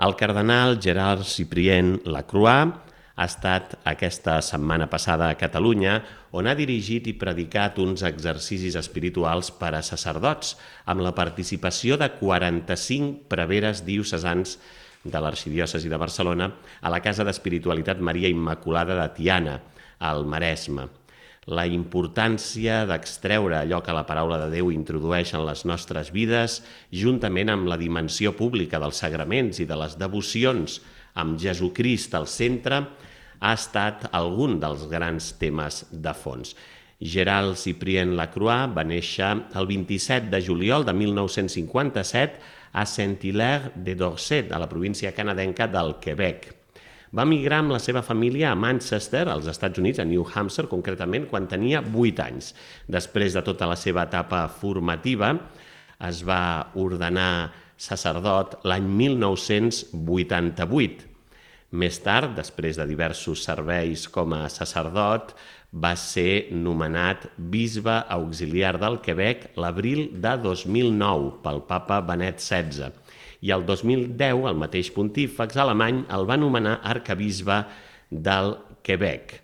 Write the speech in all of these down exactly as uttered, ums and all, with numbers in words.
El cardenal Gerard Cyprien Lacroix ha estat aquesta setmana passada a Catalunya, on ha dirigit i predicat uns exercicis espirituals per a sacerdots, amb la participació de quaranta-cinc preveres diocesans de l'Arxidiòcesi de Barcelona a la Casa d'Espiritualitat Maria Immaculada de Tiana, al Maresme. La importància d'extreure allò que la paraula de Déu introdueix en les nostres vides, juntament amb la dimensió pública dels sagraments i de les devocions amb Jesucrist al centre, ha estat algun dels grans temes de fons. Gerard Cyprien Lacroix va néixer el vint-i-set de juliol de mil nou-cents cinquanta-set a Saint-Hilaire de Dorset, a la província canadenca del Quebec. Va migrar amb la seva família a Manchester, als Estats Units, a New Hampshire, concretament, quan tenia vuit anys. Després de tota la seva etapa formativa, es va ordenar sacerdot l'any mil nou-cents vuitanta-vuit. Més tard, després de diversos serveis com a sacerdot, va ser nomenat bisbe auxiliar del Quebec l'abril de dos mil nou pel papa Benet setze. I el dos mil deu, el mateix pontífex alemany el va nomenar arcabisbe del Quebec.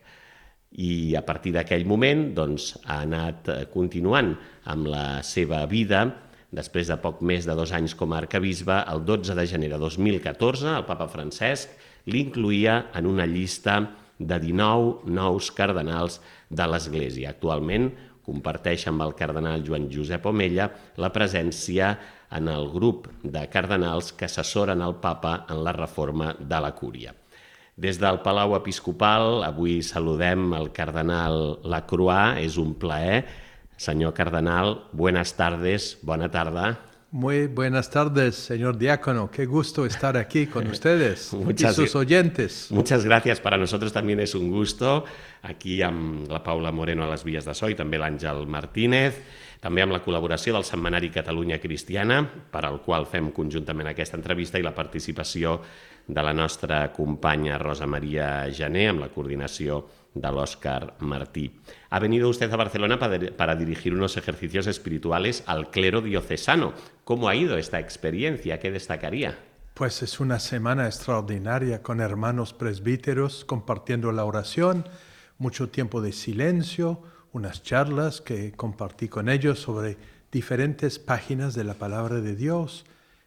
I a partir d'aquell moment doncs, ha anat continuant amb la seva vida. Després de poc més de dos anys com a arcabisbe, el dotze de gener de dos mil catorze, el papa Francesc l'incloïa en una llista de dinou nous cardenals de l'Església. Actualment comparteix amb el cardenal Joan Josep Omella la presència en el grup de cardenals que assessoren el papa en la reforma de la cúria. Des del Palau Episcopal, avui saludem el cardenal Lacroix. És un plaer. Senyor cardenal, buenas tardes, bona tarda. Muy buenas tardes, señor diácono. Qué gusto estar aquí con ustedes muchas, y sus oyentes. Muchas gracias. Para nosotros también es un gusto. Aquí amb la Paula Moreno a les vies de so i també l'Àngel Martínez. També amb la col·laboració del Setmanari Catalunya Cristiana, per al qual fem conjuntament aquesta entrevista, i la participació de la nostra companya Rosa Maria Jané, amb la coordinació de l'Òscar Martí. Ha venido usted a Barcelona para dirigir unos ejercicios espirituales al clero diocesano. ¿Cómo ha ido esta experiencia? ¿Qué destacaría? Pues es una semana extraordinaria con hermanos presbíteros compartiendo la oración, mucho tiempo de silencio, unas charlas que compartí con ellos sobre diferentes páginas de la palabra de Dios.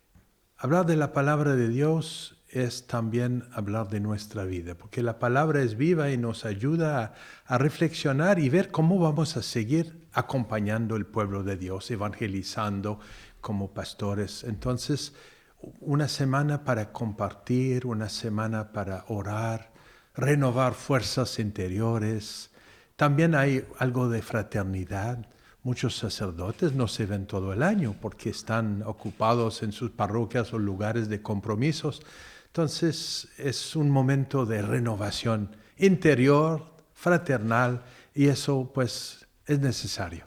Hablar de la palabra de Dios es también hablar de nuestra vida, porque la palabra es viva y nos ayuda a, a reflexionar y ver cómo vamos a seguir acompañando el pueblo de Dios, evangelizando como pastores. Entonces, una semana para compartir, una semana para orar, renovar fuerzas interiores. También hay algo de fraternidad. Muchos sacerdotes no se ven todo el año porque están ocupados en sus parroquias o lugares de compromisos. Entonces es un momento de renovación interior, fraternal, y eso pues es necesario.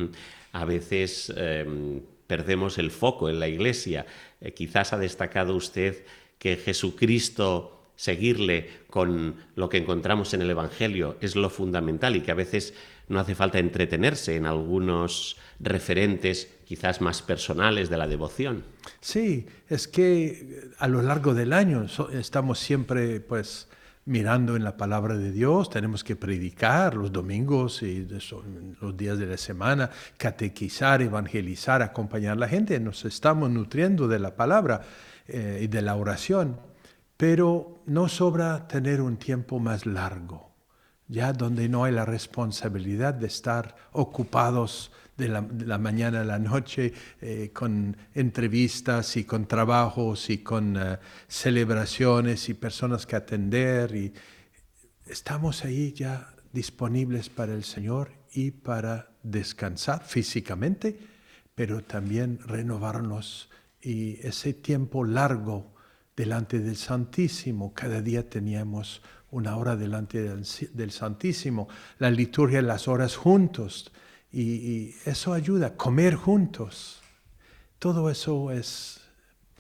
A veces eh, perdemos el foco en la Iglesia. Eh, quizás ha destacado usted que Jesucristo, seguirle con lo que encontramos en el Evangelio, es lo fundamental, y que a veces no hace falta entretenerse en algunos referentes quizás más personales de la devoción. Sí, es que a lo largo del año estamos siempre pues mirando en la palabra de Dios, tenemos que predicar los domingos y los días de la semana, catequizar, evangelizar, acompañar a la gente, nos estamos nutriendo de la palabra eh, y de la oración. Pero no sobra tener un tiempo más largo, ya donde no hay la responsabilidad de estar ocupados de la, de la mañana a la noche eh, con entrevistas y con trabajos y con uh, celebraciones y personas que atender. Y estamos ahí ya disponibles para el Señor y para descansar físicamente, pero también renovarnos. Y ese tiempo largo delante del Santísimo, cada día teníamos una hora delante del, del Santísimo, la liturgia, las horas juntos, y, y eso ayuda, comer juntos. Todo eso es,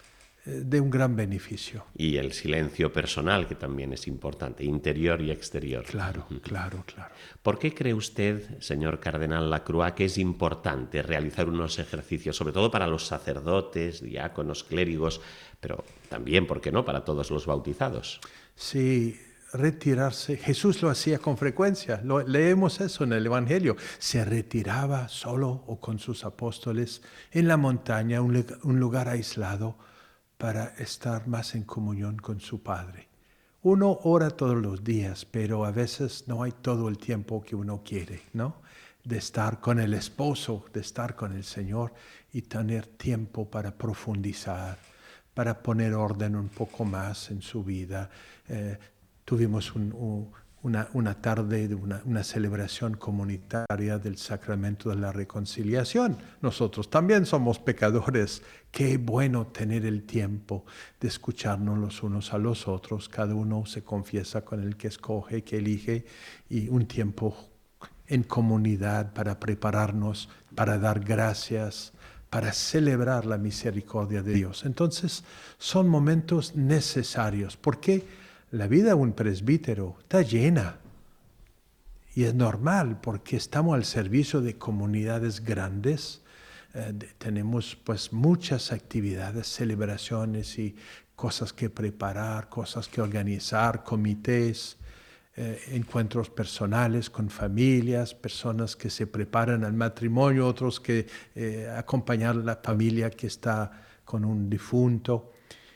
de un gran beneficio. Y el silencio personal, que también es importante, interior y exterior. Claro, claro, claro. ¿Por qué cree usted, señor cardenal Lacroix, que es importante realizar unos ejercicios, sobre todo para los sacerdotes, diáconos, clérigos, pero también, ¿por qué no?, para todos los bautizados? Sí, retirarse. Jesús lo hacía con frecuencia. Lo, leemos eso en el Evangelio. Se retiraba solo o con sus apóstoles en la montaña, un, un lugar aislado, para estar más en comunión con su Padre. Uno ora todos los días, pero a veces no hay todo el tiempo que uno quiere, ¿no? De estar con el esposo, de estar con el Señor y tener tiempo para profundizar, para poner orden un poco más en su vida. Eh, tuvimos un, un, una, una tarde de una, una celebración comunitaria del sacramento de la reconciliación. Nosotros también somos pecadores. Qué bueno tener el tiempo de escucharnos los unos a los otros. Cada uno se confiesa con el que escoge, que elige, y un tiempo en comunidad para prepararnos, para dar gracias, para celebrar la misericordia de Dios. Entonces, son momentos necesarios, porque la vida de un presbítero está llena. Y es normal, porque estamos al servicio de comunidades grandes. Eh, de, tenemos pues muchas actividades, celebraciones y cosas que preparar, cosas que organizar, comités, eh, encuentros personales con familias, personas que se preparan al matrimonio, otros que eh, acompañan a la familia que está con un difunto.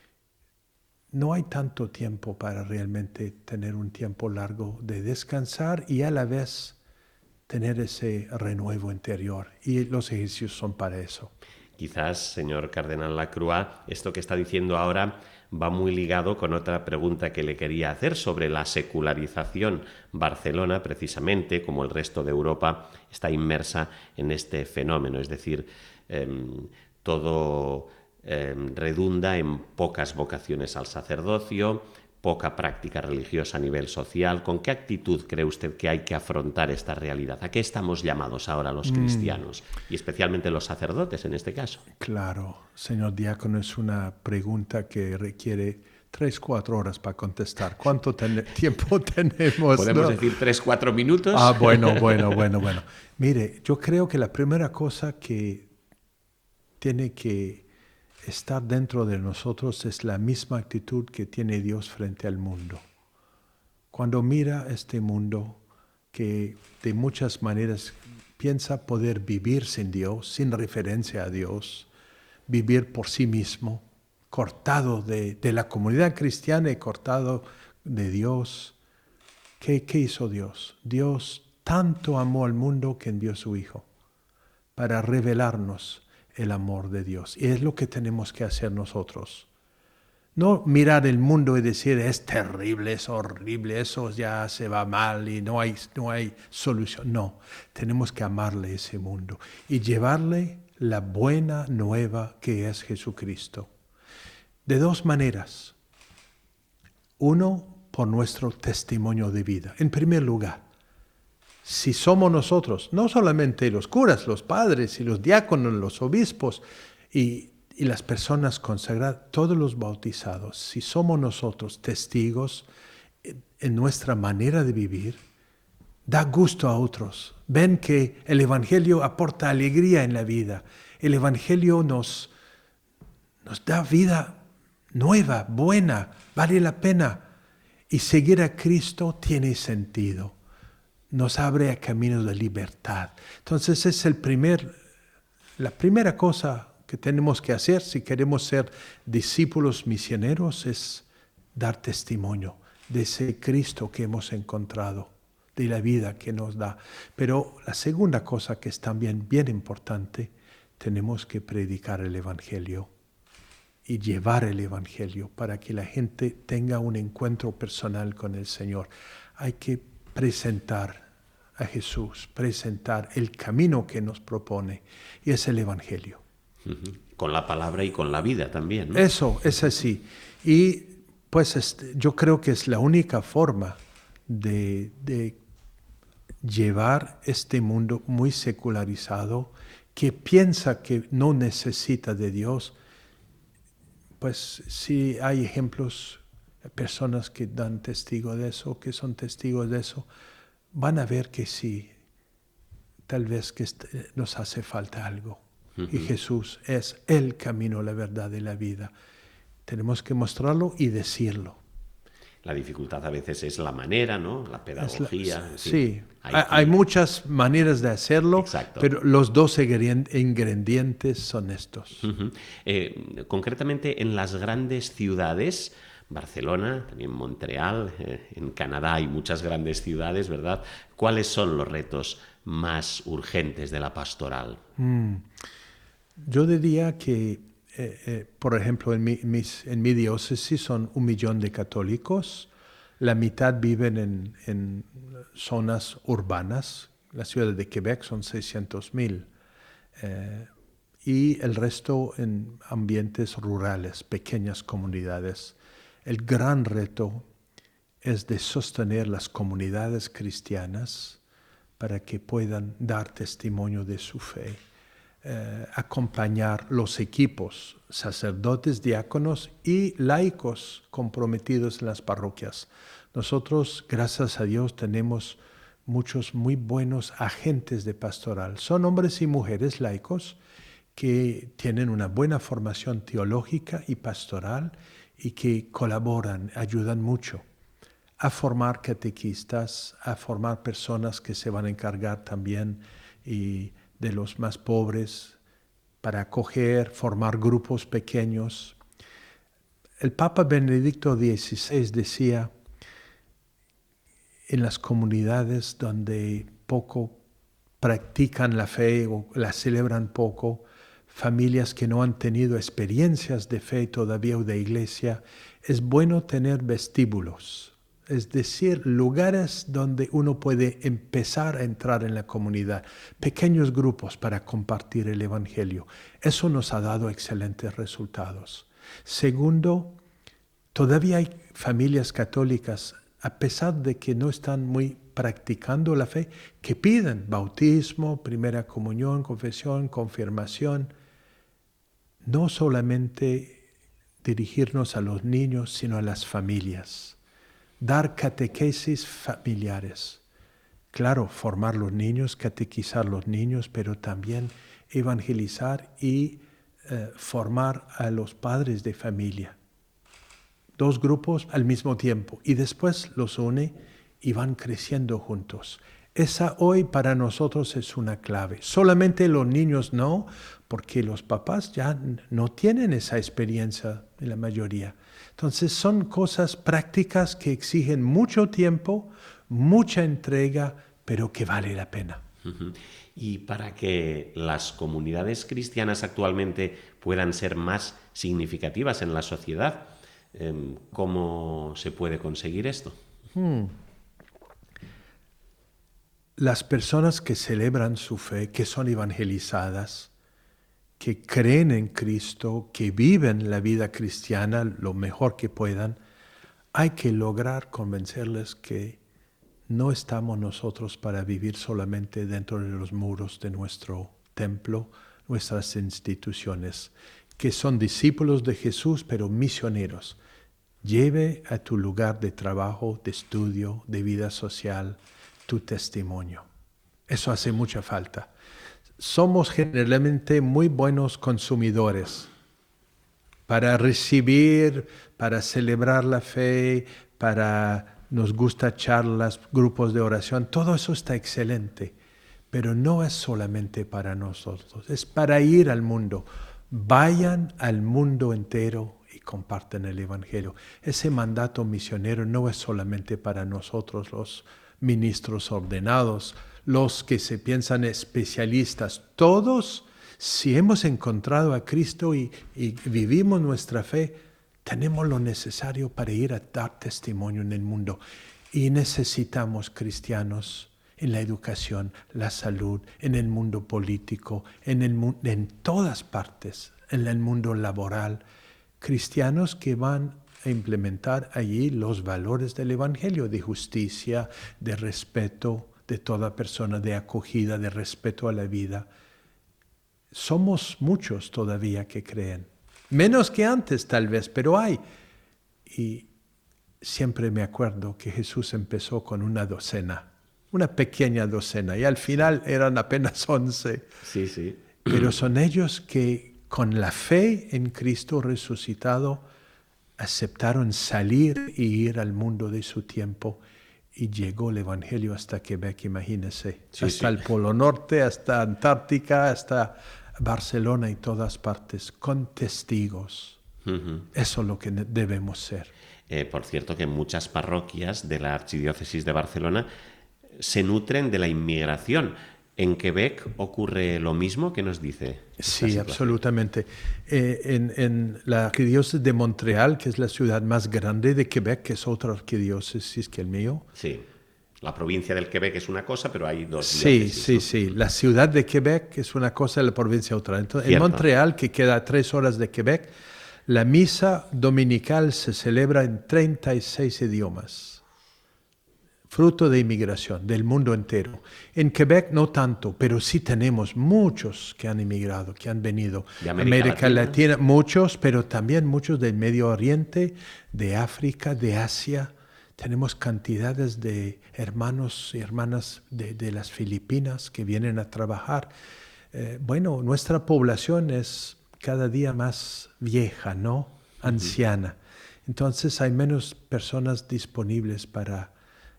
No hay tanto tiempo para realmente tener un tiempo largo de descansar y a la vez tener ese renuevo interior. Y los ejercicios son para eso. Quizás, señor cardenal Lacroix, esto que está diciendo ahora va muy ligado con otra pregunta que le quería hacer sobre la secularización. Barcelona, precisamente, como el resto de Europa, está inmersa en este fenómeno, es decir, eh, todo eh, redunda en pocas vocaciones al sacerdocio, poca práctica religiosa a nivel social. ¿Con qué actitud cree usted que hay que afrontar esta realidad? ¿A qué estamos llamados ahora los cristianos? Mm. Y especialmente los sacerdotes en este caso. Claro, señor diácono, es una pregunta que requiere tres, cuatro horas para contestar. ¿Cuánto ten- tiempo tenemos? ¿Podemos ¿no? decir tres, cuatro minutos? Ah, bueno, bueno, bueno, bueno. Mire, yo creo que la primera cosa que tiene que estar dentro de nosotros es la misma actitud que tiene Dios frente al mundo. Cuando mira este mundo que de muchas maneras piensa poder vivir sin Dios, sin referencia a Dios, vivir por sí mismo, cortado de, de la comunidad cristiana y cortado de Dios. ¿Qué, qué hizo Dios? Dios tanto amó al mundo que envió a su Hijo para revelarnos el amor de Dios. Y es lo que tenemos que hacer nosotros. No mirar el mundo y decir, es terrible, es horrible, eso ya se va mal y no hay, no hay solución. No, tenemos que amarle ese mundo y llevarle la buena nueva que es Jesucristo. De dos maneras. Uno, por nuestro testimonio de vida. En primer lugar, si somos nosotros, no solamente los curas, los padres y los diáconos, los obispos y, y las personas consagradas, todos los bautizados, si somos nosotros testigos en, en nuestra manera de vivir, da gusto a otros. Ven que el Evangelio aporta alegría en la vida. El Evangelio nos, nos da vida nueva, buena, vale la pena. Y seguir a Cristo tiene sentido. Nos abre a caminos de libertad. Entonces es el primer, la primera cosa que tenemos que hacer si queremos ser discípulos misioneros es dar testimonio de ese Cristo que hemos encontrado, de la vida que nos da. Pero la segunda cosa que es también bien importante, tenemos que predicar el Evangelio y llevar el Evangelio para que la gente tenga un encuentro personal con el Señor. Hay que presentar a Jesús, presentar el camino que nos propone, y es el Evangelio. Uh-huh. Con la palabra y con la vida también, ¿no? Eso, es así. Y pues este, yo creo que es la única forma de, de llevar este mundo muy secularizado, que piensa que no necesita de Dios, pues si hay ejemplos, personas que dan testigo de eso, que son testigos de eso, van a ver que sí, tal vez que nos hace falta algo. Uh-huh. Y Jesús es el camino, la verdad y la vida. Tenemos que mostrarlo y decirlo. La dificultad a veces es la manera, ¿no? La pedagogía. La, en sí, fin, hay, hay, hay muchas maneras de hacerlo, exacto, pero los dos ingredientes son estos. Uh-huh. Eh, concretamente en las grandes ciudades, Barcelona, también Montreal, eh, en Canadá hay muchas grandes ciudades, ¿verdad? ¿Cuáles son los retos más urgentes de la pastoral? Mm. Yo diría que Eh, eh, por ejemplo, en mi, mis, en mi diócesis son un millón de católicos, la mitad viven en, en zonas urbanas, la ciudad de Quebec son seiscientos mil, eh, y el resto en ambientes rurales, pequeñas comunidades. El gran reto es de sostener las comunidades cristianas para que puedan dar testimonio de su fe. Eh, acompañar los equipos, sacerdotes, diáconos y laicos comprometidos en las parroquias. Nosotros, gracias a Dios, tenemos muchos muy buenos agentes de pastoral. Son hombres y mujeres laicos que tienen una buena formación teológica y pastoral y que colaboran, ayudan mucho a formar catequistas, a formar personas que se van a encargar también y de los más pobres, para acoger, formar grupos pequeños. El Papa Benedicto dieciséis decía, en las comunidades donde poco practican la fe o la celebran poco, familias que no han tenido experiencias de fe todavía o de iglesia, es bueno tener vestíbulos. Es decir, lugares donde uno puede empezar a entrar en la comunidad, pequeños grupos para compartir el Evangelio. Eso nos ha dado excelentes resultados. Segundo, todavía hay familias católicas, a pesar de que no están muy practicando la fe, que piden bautismo, primera comunión, confesión, confirmación. No solamente dirigirnos a los niños, sino a las familias. Dar catequesis familiares. Claro, formar los niños, catequizar los niños, pero también evangelizar y eh, formar a los padres de familia. Dos grupos al mismo tiempo y después los une y van creciendo juntos. Esa hoy para nosotros es una clave. Solamente los niños no, porque los papás ya no tienen esa experiencia en la mayoría. Entonces son cosas prácticas que exigen mucho tiempo, mucha entrega, pero que vale la pena. Uh-huh. Y para que las comunidades cristianas actualmente puedan ser más significativas en la sociedad, ¿cómo se puede conseguir esto? Hmm. Las personas que celebran su fe, que son evangelizadas, que creen en Cristo, que viven la vida cristiana lo mejor que puedan, hay que lograr convencerles que no estamos nosotros para vivir solamente dentro de los muros de nuestro templo, nuestras instituciones, que son discípulos de Jesús, pero misioneros. Lleve a tu lugar de trabajo, de estudio, de vida social, tu testimonio. Eso hace mucha falta. Somos generalmente muy buenos consumidores para recibir, para celebrar la fe, para nos gusta charlas, grupos de oración. Todo eso está excelente, pero no es solamente para nosotros, es para ir al mundo. Vayan al mundo entero y comparten el Evangelio. Ese mandato misionero no es solamente para nosotros los ministros ordenados, los que se piensan especialistas. Todos, si hemos encontrado a Cristo y, y vivimos nuestra fe, tenemos lo necesario para ir a dar testimonio en el mundo. Y necesitamos cristianos en la educación, la salud, en el mundo político, en, el, en todas partes, en el mundo laboral. Cristianos que van a implementar allí los valores del Evangelio, de justicia, de respeto de toda persona, de acogida, de respeto a la vida. Somos muchos todavía que creen. Menos que antes tal vez, pero hay. Y siempre me acuerdo que Jesús empezó con una docena, una pequeña docena, y al final eran apenas once. Sí, sí. Pero son ellos que con la fe en Cristo resucitado aceptaron salir y ir al mundo de su tiempo. Y llegó el Evangelio hasta Quebec, imagínense. Sí, hasta sí. el Polo Norte, hasta Antártica, hasta Barcelona y todas partes, con testigos. Uh-huh. Eso es lo que debemos ser. Eh, por cierto, que muchas parroquias de la Archidiócesis de Barcelona se nutren de la inmigración. ¿En Quebec ocurre lo mismo? ¿Qué nos dice? Sí, absolutamente. Eh, en, en la arquidiócesis de Montreal, que es la ciudad más grande de Quebec, que es otra arquidiócesis que el mío. Sí, la provincia del Quebec es una cosa, pero hay dos Sí, diócesis, sí, ¿no? sí. La ciudad de Quebec es una cosa y la provincia otra. Entonces, en Cierto. Montreal, que queda a tres horas de Quebec, la misa dominical se celebra en treinta y seis idiomas. Fruto de inmigración del mundo entero. En Quebec no tanto, pero sí tenemos muchos que han emigrado, que han venido. ¿De América América Latina? Latina, muchos, pero también muchos del Medio Oriente, de África, de Asia. Tenemos cantidades de hermanos y hermanas de, de las Filipinas que vienen a trabajar. Eh, bueno, nuestra población es cada día más vieja, ¿no? Anciana. Entonces hay menos personas disponibles para...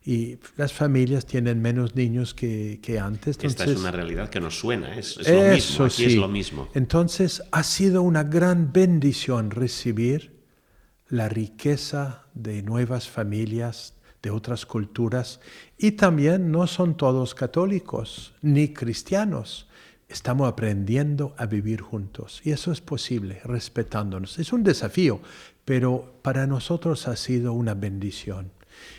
Y las familias tienen menos niños que, que antes. Entonces, esta es una realidad que nos suena, es, es lo mismo, aquí sí. es lo mismo. Entonces ha sido una gran bendición recibir la riqueza de nuevas familias, de otras culturas, y también no son todos católicos ni cristianos. Estamos aprendiendo a vivir juntos y eso es posible, respetándonos. Es un desafío, pero para nosotros ha sido una bendición.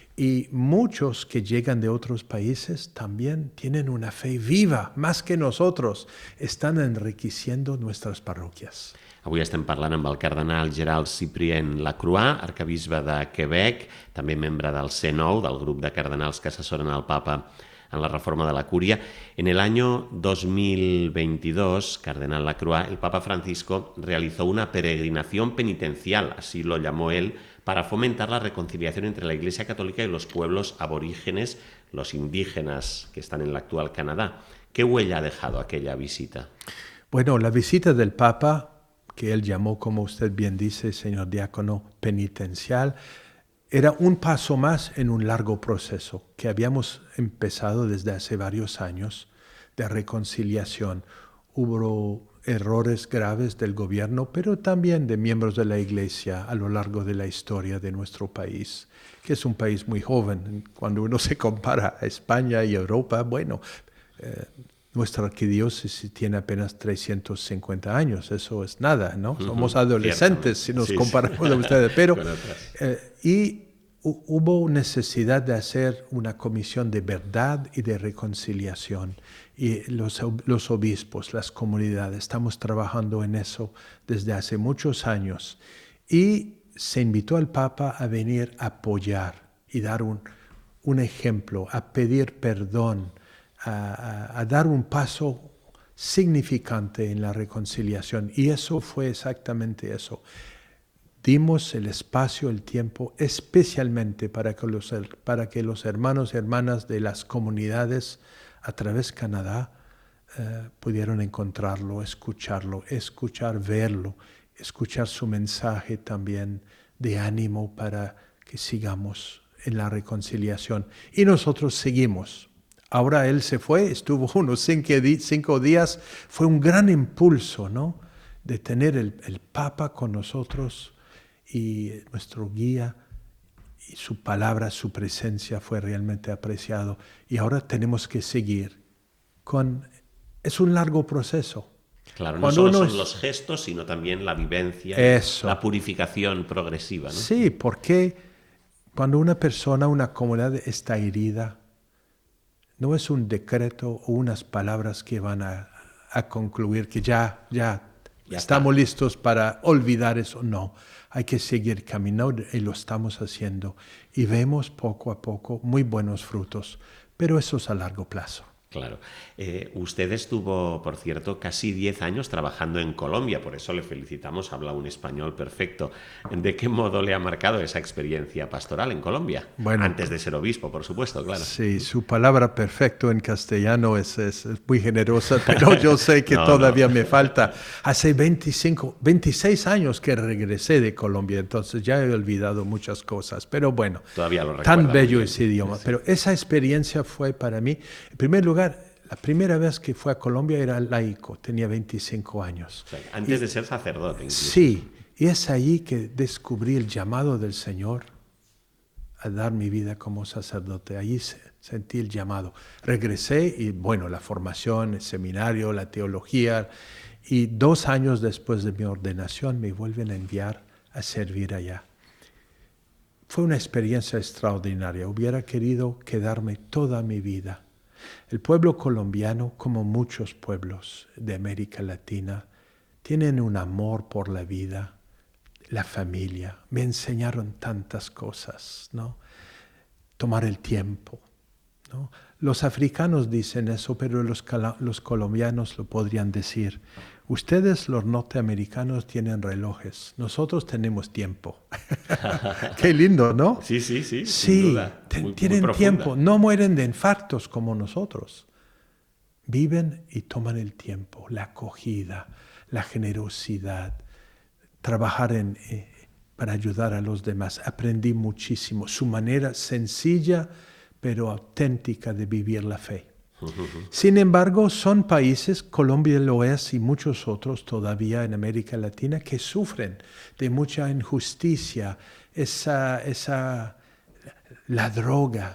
Y muchos que llegan de otros países también tienen una fe viva, más que nosotros. Están enriqueciendo nuestras parroquias. Avui estem parlant amb el cardenal Gerald Cyprien Lacroix, arcabisbe de Quebec, també membre del C nou, del grup de cardenals que assessoren al Papa en la reforma de la Curia. En el año dos mil veintidós, cardenal Lacroix, el Papa Francisco realizó una peregrinación penitencial, así lo llamó él, para fomentar la reconciliación entre la Iglesia Católica y los pueblos aborígenes, los indígenas que están en el actual Canadá. ¿Qué huella ha dejado aquella visita? Bueno, la visita del Papa, que él llamó, como usted bien dice, señor diácono, penitencial, era un paso más en un largo proceso que habíamos empezado desde hace varios años de reconciliación. Hubo errores graves del gobierno, pero también de miembros de la Iglesia a lo largo de la historia de nuestro país, que es un país muy joven. Cuando uno se compara a España y Europa, bueno, eh, nuestra arquidiócesis tiene apenas trescientos cincuenta años, eso es nada, ¿no? Uh-huh. Somos adolescentes si nos sí, comparamos sí. a ustedes, pero eh, y hu- hubo necesidad de hacer una comisión de verdad y de reconciliación. Y los, los obispos, las comunidades, estamos trabajando en eso desde hace muchos años. Y se invitó al Papa a venir a apoyar y dar un, un ejemplo, a pedir perdón, a, a, a dar un paso significante en la reconciliación. Y eso fue exactamente eso. Dimos el espacio, el tiempo, especialmente para que los, para que los hermanos y hermanas de las comunidades a través de Canadá eh, pudieron encontrarlo, escucharlo, escuchar, verlo, escuchar su mensaje también de ánimo para que sigamos en la reconciliación. Y nosotros seguimos. Ahora él se fue, estuvo unos cinco, cinco días, fue un gran impulso, ¿no? De tener el, el Papa con nosotros y nuestro guía, y su palabra, su presencia fue realmente apreciado. Y ahora tenemos que seguir con... Es un largo proceso. Claro, no Cuando solo uno son es... los gestos, sino también la vivencia, Eso. la purificación progresiva, ¿no? Sí, porque cuando una persona, una comunidad está herida, no es un decreto o unas palabras que van a, a concluir que ya, ya, ya estamos está. listos para olvidar eso. No, hay que seguir caminando y lo estamos haciendo. Y vemos poco a poco muy buenos frutos, pero eso es a largo plazo. Claro. Eh, usted estuvo, por cierto, casi diez años trabajando en Colombia, por eso le felicitamos, habla un español perfecto. ¿De qué modo le ha marcado esa experiencia pastoral en Colombia? Bueno, Antes de ser obispo, por supuesto, claro. sí, su palabra perfecto en castellano es, es, es muy generosa, pero yo sé que no, todavía no. me falta. Hace veinticinco, veintiséis años que regresé de Colombia, entonces ya he olvidado muchas cosas, pero bueno, Todavía lo recuerda tan muy bello bien. ese idioma. Sí. Pero esa experiencia fue para mí, en primer lugar, la primera vez que fui a Colombia era laico, tenía veinticinco años. O sea, antes Y, de ser sacerdote, incluso. sí, y es allí que descubrí el llamado del Señor a dar mi vida como sacerdote. Allí sentí el llamado. Regresé y bueno, la formación, el seminario, la teología. Y dos años después de mi ordenación me vuelven a enviar a servir allá. Fue una experiencia extraordinaria. Hubiera querido quedarme toda mi vida. El pueblo colombiano, como muchos pueblos de América Latina, tienen un amor por la vida, la familia. Me enseñaron tantas cosas, ¿no? Tomar el tiempo, ¿no? Los africanos dicen eso, pero los, los colombianos lo podrían decir. Ustedes, los norteamericanos, tienen relojes. Nosotros tenemos tiempo. Qué lindo, ¿no? Sí, sí, sí. Sí, sin duda. te, Muy, tienen muy tiempo. No mueren de infartos como nosotros. Viven y toman el tiempo, la acogida, la generosidad, trabajar en, eh, para ayudar a los demás. Aprendí muchísimo. Su manera sencilla, pero auténtica de vivir la fe. Sin embargo, son países, Colombia lo es y muchos otros todavía en América Latina, que sufren de mucha injusticia, esa, esa la droga,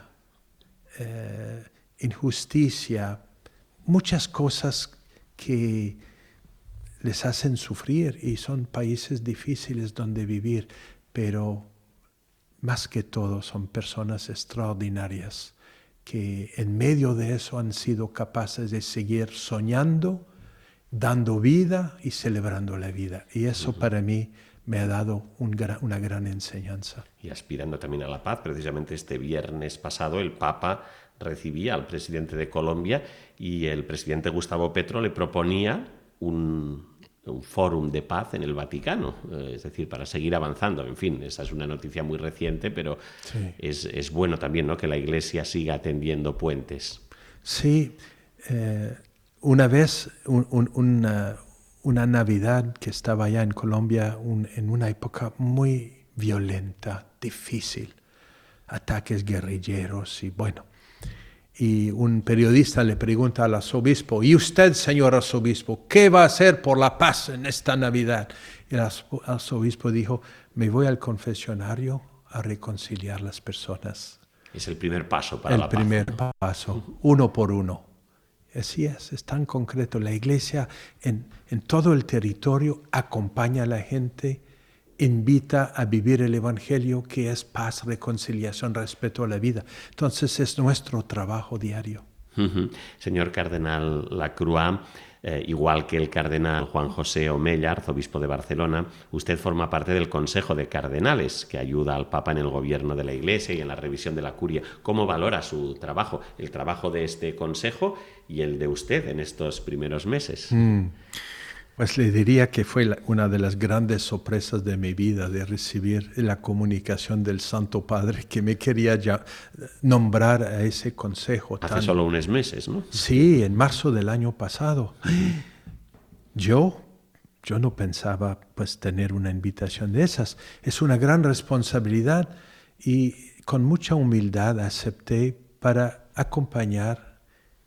eh, injusticia, muchas cosas que les hacen sufrir y son países difíciles donde vivir, pero más que todo son personas extraordinarias que en medio de eso han sido capaces de seguir soñando, dando vida y celebrando la vida. Y eso uh-huh. para mí me ha dado un gran, una gran enseñanza. Y aspirando también a la paz, precisamente este viernes pasado el Papa recibía al presidente de Colombia y el presidente Gustavo Petro le proponía un, un fórum de paz en el Vaticano, eh, es decir, para seguir avanzando. En fin, esa es una noticia muy reciente, pero sí. es, es bueno también, ¿no?, que la Iglesia siga tendiendo puentes. Sí, eh, una vez, un, un, una, una Navidad que estaba allá en Colombia, un, en una época muy violenta, difícil, ataques guerrilleros y bueno, y un periodista le pregunta al arzobispo, ¿y usted, señor arzobispo, qué va a hacer por la paz en esta Navidad? Y el arzobispo dijo, me voy al confesionario a reconciliar las personas. Es el primer paso para el la paz. El primer paso, uno por uno. Así es, es tan concreto. La Iglesia en, en todo el territorio acompaña a la gente, invita a vivir el Evangelio, que es paz, reconciliación, respeto a la vida. Entonces es nuestro trabajo diario. Uh-huh. Señor Cardenal Lacroix, eh, igual que el cardenal Juan José Omella, arzobispo de Barcelona, usted forma parte del Consejo de Cardenales, que ayuda al Papa en el gobierno de la Iglesia y en la revisión de la curia. ¿Cómo valora su trabajo, el trabajo de este consejo y el de usted en estos primeros meses? Mm. Pues le diría que fue la, una de las grandes sorpresas de mi vida, de recibir la comunicación del Santo Padre, que me quería ya nombrar a ese consejo. Hace tan... solo unos meses, ¿no? Sí, en marzo del año pasado. Yo, yo no pensaba pues tener una invitación de esas. Es una gran responsabilidad y con mucha humildad acepté para acompañar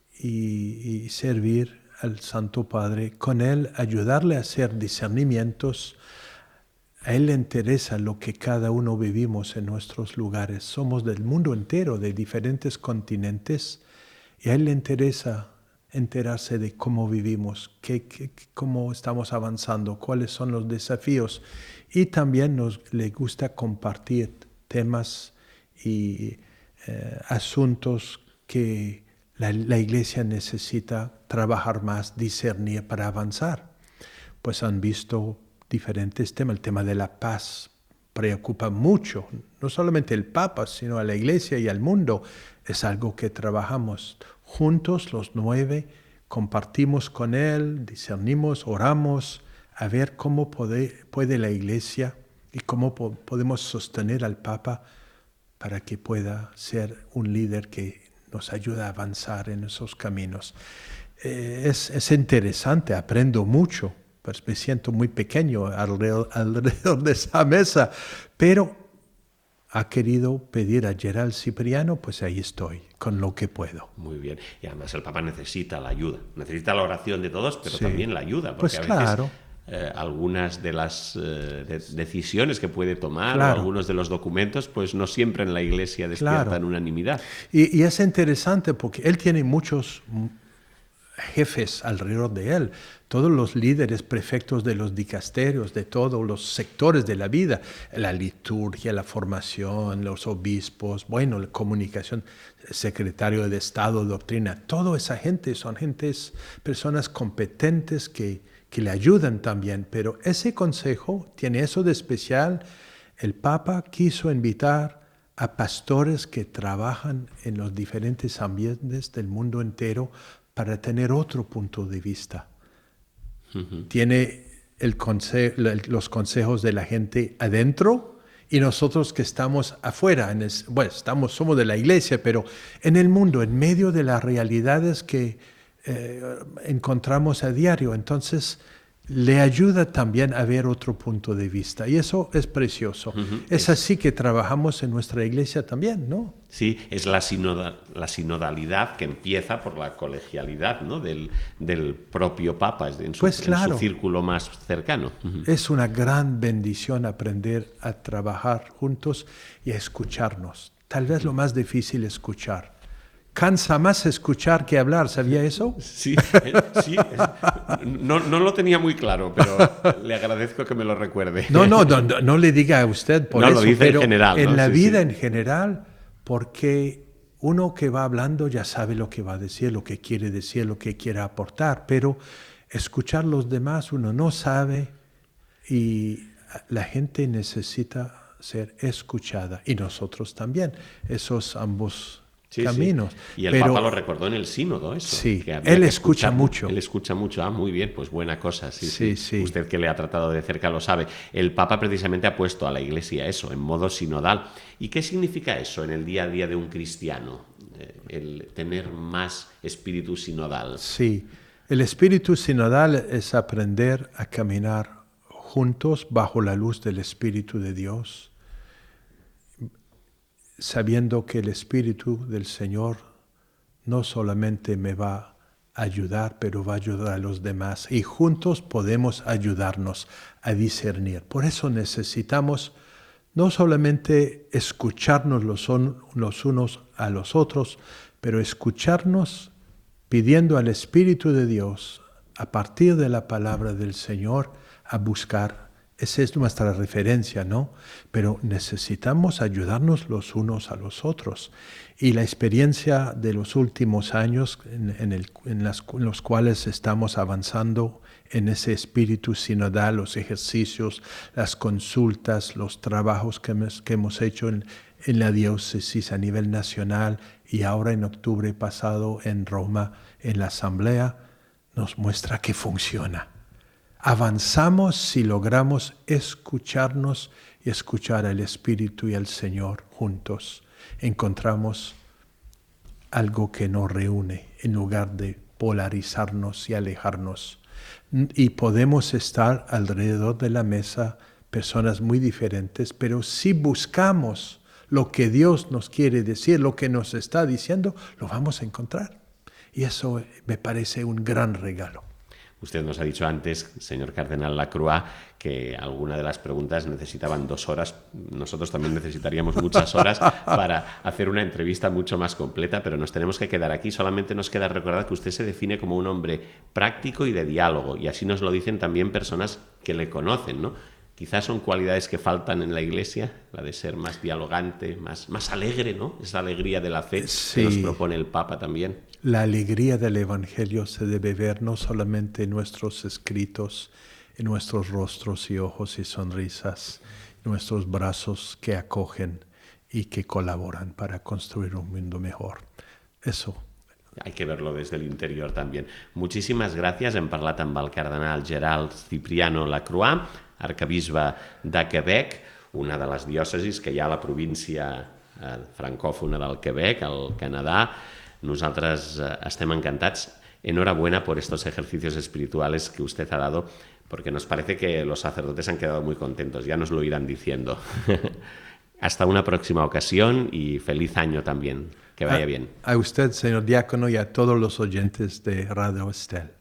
y, y servir al Santo Padre, con él ayudarle a hacer discernimientos. A él le interesa lo que cada uno vivimos en nuestros lugares. Somos del mundo entero, de diferentes continentes, y a él le interesa enterarse de cómo vivimos, qué, qué, cómo estamos avanzando, cuáles son los desafíos. Y también nos le gusta compartir temas y eh, asuntos que La, la Iglesia necesita trabajar más, discernir para avanzar. Pues han visto diferentes temas. El tema de la paz preocupa mucho, no solamente al Papa, sino a la Iglesia y al mundo. es algo que trabajamos juntos, los nueve, compartimos con él, discernimos, oramos, a ver cómo puede, puede la Iglesia y cómo po- podemos sostener al Papa para que pueda ser un líder que nos ayuda a avanzar en esos caminos. Eh, es, es interesante, aprendo mucho, pues me siento muy pequeño alrededor, alrededor de esa mesa, pero ha querido pedir a Gerald Cipriano, pues ahí estoy, con lo que puedo. Muy bien. Y además el Papa necesita la ayuda. Necesita la oración de todos, pero Sí. también la ayuda. Porque Pues a veces claro. eh, algunas de las eh, de- decisiones que puede tomar Claro. o algunos de los documentos, pues no siempre en la Iglesia despiertan Claro. unanimidad. Y, y es interesante porque él tiene muchos mm, jefes alrededor de él, todos los líderes, prefectos de los dicasterios, de todos los sectores de la vida, la liturgia, la formación, los obispos, bueno, la comunicación, secretario de Estado, doctrina, toda esa gente son gentes, personas competentes que, que le ayudan también, pero ese consejo tiene eso de especial. El Papa quiso invitar a pastores que trabajan en los diferentes ambientes del mundo entero para tener otro punto de vista. Uh-huh. Tiene el conse- los consejos de la gente adentro y nosotros que estamos afuera, en el, bueno, estamos, somos de la Iglesia, pero en el mundo, en medio de las realidades que eh, encontramos a diario. Entonces, le ayuda también a ver otro punto de vista. Y eso es precioso. Uh-huh. Es, es así que trabajamos en nuestra Iglesia también, ¿no? Sí, es la, sinoda, la sinodalidad que empieza por la colegialidad, ¿no? del, del propio Papa, en su, pues claro, en su círculo más cercano. Uh-huh. Es una gran bendición aprender a trabajar juntos y a escucharnos. Tal vez lo más difícil es escuchar. Cansa más escuchar que hablar, ¿sabía eso? Sí, sí. No, no lo tenía muy claro, pero le agradezco que me lo recuerde. No, no, no, no, no le diga a usted por no, eso, lo dice pero en general, en ¿no? la sí, vida sí. en general, porque uno que va hablando ya sabe lo que va a decir, lo que quiere decir, lo que quiere aportar, pero escuchar a los demás uno no sabe y la gente necesita ser escuchada y nosotros también, esos ambos Sí, caminos. Sí. Y el pero, Papa lo recordó en el sínodo, eso. Sí, que él que escucha mucho. Él escucha mucho. Ah, muy bien, pues buena cosa. Sí, sí, sí, sí. Usted que le ha tratado de cerca lo sabe. El Papa precisamente ha puesto a la Iglesia eso, en modo sinodal. ¿Y qué significa eso en el día a día de un cristiano? El tener más espíritu sinodal. Sí, el espíritu sinodal es aprender a caminar juntos bajo la luz del Espíritu de Dios, sabiendo que el Espíritu del Señor no solamente me va a ayudar, pero va a ayudar a los demás. Y juntos podemos ayudarnos a discernir. Por eso necesitamos no solamente escucharnos los, on, los unos a los otros, pero escucharnos pidiendo al Espíritu de Dios, a partir de la palabra del Señor, a buscar. Esa es nuestra referencia, ¿no? Pero necesitamos ayudarnos los unos a los otros. Y la experiencia de los últimos años en, en, el, en, las, en los cuales estamos avanzando en ese espíritu sinodal, los ejercicios, las consultas, los trabajos que hemos, que hemos hecho en, en la diócesis a nivel nacional y ahora en octubre pasado en Roma, en la asamblea, nos muestra que funciona. Avanzamos si logramos escucharnos y escuchar al Espíritu y al Señor juntos. Encontramos algo que nos reúne en lugar de polarizarnos y alejarnos. Y podemos estar alrededor de la mesa personas muy diferentes, pero si buscamos lo que Dios nos quiere decir, lo que nos está diciendo, lo vamos a encontrar. Y eso me parece un gran regalo. Usted nos ha dicho antes, señor cardenal Lacroix, que alguna de las preguntas necesitaban dos horas. Nosotros también necesitaríamos muchas horas para hacer una entrevista mucho más completa, pero nos tenemos que quedar aquí. Solamente nos queda recordar que usted se define como un hombre práctico y de diálogo, y así nos lo dicen también personas que le conocen, ¿no? Quizás son cualidades que faltan en la Iglesia, la de ser más dialogante, más, más alegre, ¿no? Esa alegría de la fe sí. que nos propone el Papa también. La alegría del Evangelio se debe ver no solamente en nuestros escritos, en nuestros rostros y ojos y sonrisas, en nuestros brazos que acogen, y que colaboran para construir un mundo mejor. Eso. Hay que verlo desde el interior también. Muchísimas gracias. Hem parlat amb el cardenal Gerald Cipriano Lacroix, arcabisbe de Quebec, una de les diòcesis que hi ha a la província eh, francòfona del Quebec, al Canadà. Nosaltres eh, estem encantats. Enhorabuena por estos ejercicios espirituales que usted ha dado, porque nos parece que los sacerdotes han quedado muy contentos. Ya nos lo irán diciendo. Hasta una próxima ocasión y feliz año también. Que vaya bien. A, a usted, señor diácono, y a todos los oyentes de Radio Estel.